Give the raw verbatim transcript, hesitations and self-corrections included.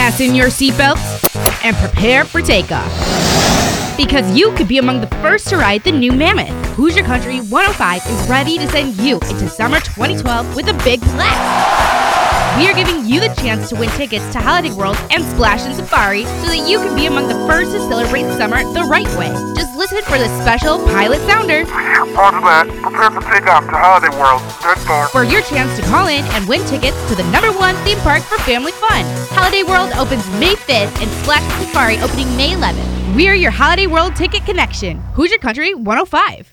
Fasten your seatbelts and prepare for takeoff. Because you could be among the first to ride the new Mammoth. Hoosier Country one oh five is ready to send you into summer twenty twelve with a big blast. We are giving you the chance to win tickets to Holiday World and Splash and Safari so that you can be among the first to celebrate summer the right way. Just listen for the special pilot sounder. Roger that. Prepare for takeoff to Holiday World. Good for. For your chance to call in and win tickets to the number one theme park for family fun. Holiday World opens May fifth and Splash and Safari opening May eleventh. We are your Holiday World ticket connection. Hoosier Country one oh five.